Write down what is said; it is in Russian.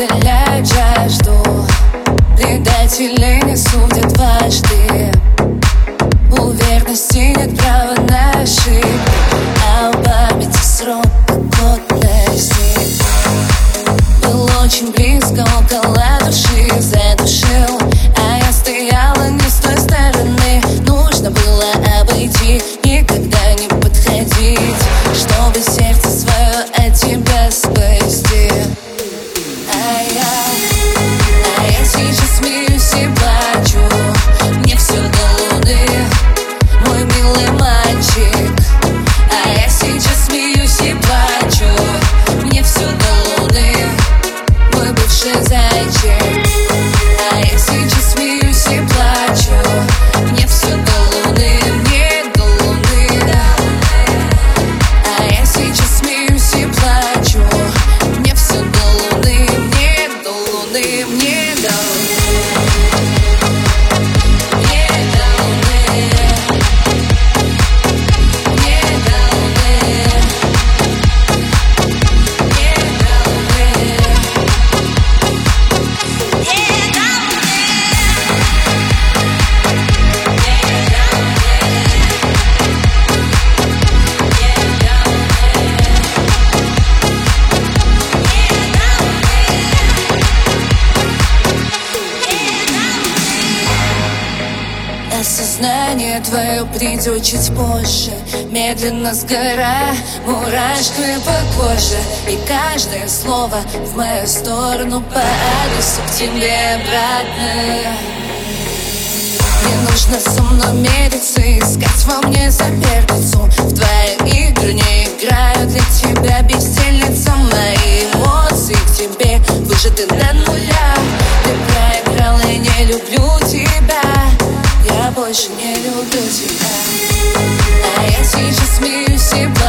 утоляют жажду. Предатели не судят дважды. У верности нет права на ошибку, а у памяти срок годности. Был очень близко, около души задушил, а я стояла не с той стороны. Нужно было обойти, никогда не подходить, чтобы сердце свое от тебя спасти. А я сейчас смеюсь и плачу, мне все до луны, мой милый мальчик. А я сейчас смеюсь и плачу, мне все до луны, мой бывший зайчик. А я сейчас смеюсь и плачу, мне все до луны, мне до луны. А я сейчас смеюсь и плачу, мне все до луны, мне до луны, мне до луны. Осознание твое придет чуть позже, медленно сгорая мурашками по коже. И каждое слово в мою сторону по адресу к тебе обратно. Не нужно со мной мериться, искать во мне соперницу. В твои игры не играю, для тебя бездельница. Мои эмоции к тебе выжаты до нуля. Ты проиграл, я не люблю тебя, я больше не люблю тебя. А я сейчас смеюсь и